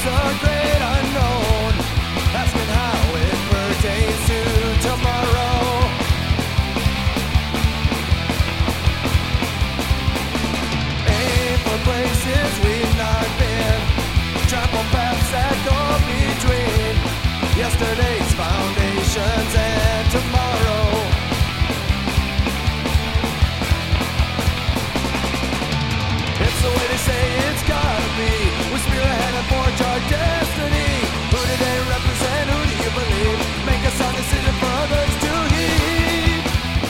the great unknown, asking how it pertains to tomorrow. Aim for places we've not been, trample paths that go between yesterday's foundations and tomorrow. It's the way they say it's gotta be. We spearhead and forge our destiny. Who do they represent? Who do you believe? Make a sound decision for others to heed.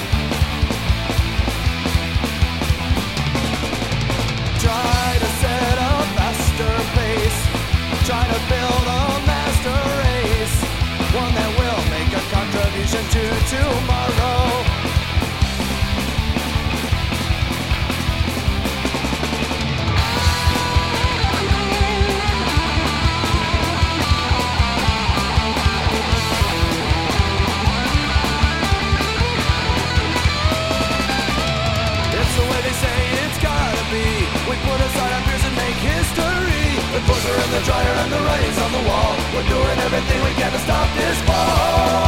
Try to set a faster pace. Try to build a master race, one that will make a contribution to tomorrow. We put aside our fears and make history. The books are in the dryer and the writing's on the wall. We're doing everything we can to stop this fall.